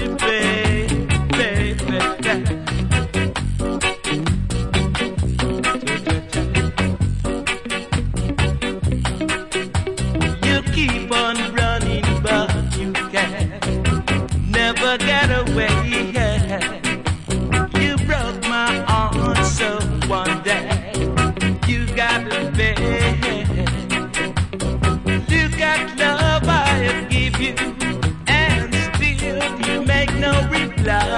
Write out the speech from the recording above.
to play, play, play, play. You keep on running, but you can't never get away. You broke my heart, so one day you gotta pay. Look at love I have give you, and still you make no reply.